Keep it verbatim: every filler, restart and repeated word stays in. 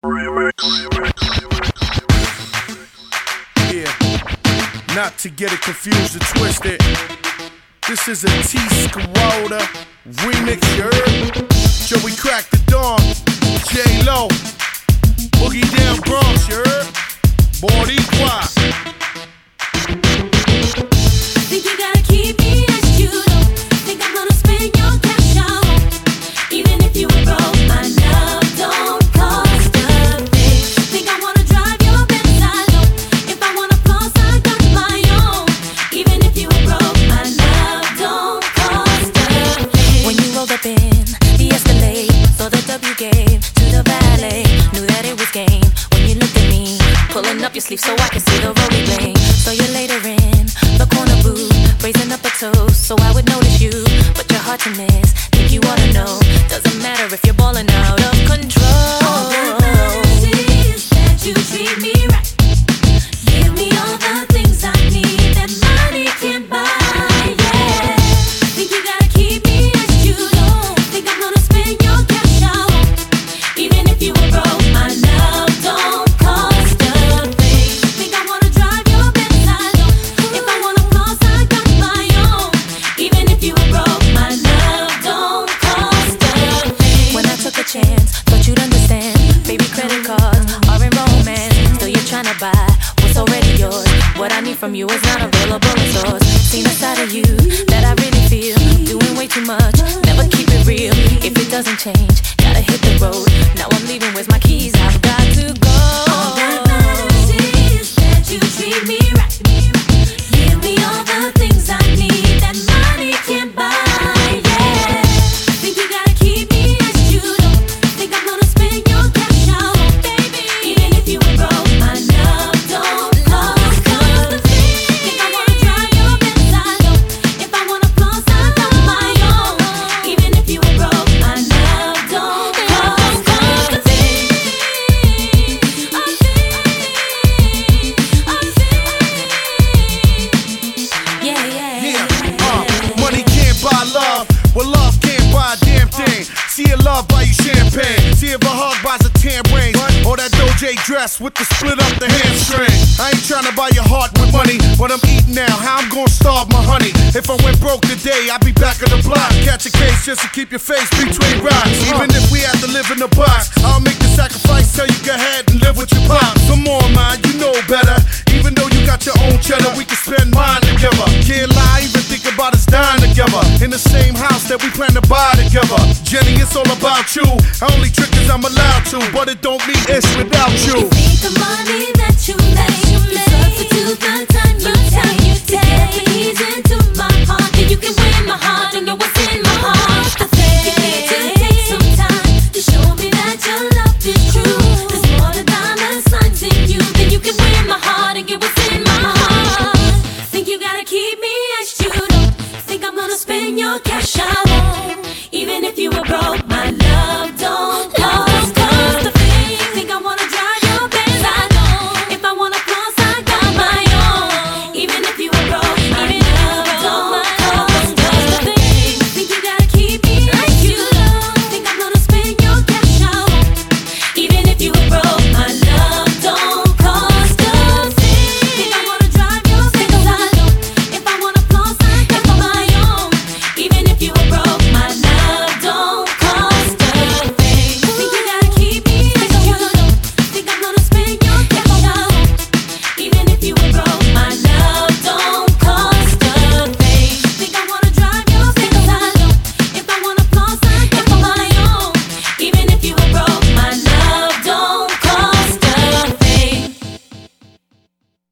Yeah, not to get it confused or twisted. This is a T Scarota remix, you heard? Joey Crack the Dawn, J-Lo, Boogie Down Bronx, you heard? Boricua. Think you gotta keep me as you don't think I'm gonna spend your cash out. Even if you were broke, my love don't cost a thing. Think I wanna drive your Benz, I know. If I wanna floss, I got my own. Even if you were broke, my love don't cost a thing. When you rolled up in the Escalade, saw the W gave to the valet, knew that it was game. When you looked at me, pulling up your sleeve so I can see the rolling bling. So you later in the corner booth, raising up a toast so I would notice you, but you're hard to miss. Think you ought to know, doesn't matter if you're balling out of control. All that matters is that you treat me right. Give me all the things I need that money can't buy. Yeah, think you gotta keep me as you don't think I'm gonna spend your cash out. Even if you were broke, my love don't cost a thing. Think I wanna drive your Benz, I know. If I wanna floss, I got my own. Even if you were broke, my love don't cost a thing. When I took a chance, thought you'd understand. Baby, credit cards are in romance. Still you're trying to buy what's already yours. What I need from you is not available in stores. Seen a side of you that I really feel. Doing way too much, never keep it real. If it doesn't change, gotta hit the road. Now I'm leaving, where's my keys? I've got to go. All that matters is that you treat me right. Give me all the things I need that money can't buy. Yeah, think you gotta keep me as you don't think I'm gonna spend your cash out, baby. Even if you were broke, my love don't cost a thing. Think I wanna drive your Benz, I know. If I wanna floss, I got my own. Even if you were broke, my love don't cost a thing. A thing, a thing. Yeah, yeah. Yeah, uh, money can't buy love. Well, love can't buy a damn thing. See a love buy you champagne. See if a hug buys a tan ring. Or that Doja dress with the split up the hamstring. I ain't tryna buy your heart with money, but I'm eating now. How I'm gonna starve my honey? If I went broke today, I'd be back on the block. Catch a case just to keep your face between rocks. Even if we have to live in a box, I'll make the sacrifice. Tell you go ahead and live with your pop. Come on, man, you know better. Even though you got your own cheddar, we can spend mine together. Can't lie, even think about us dying together. In the same house that we plan to buy together. Jenny, it's all about you. Only trick is I'm allowed to, but it don't mean it's without you. You think the money that you make deserves to do the time.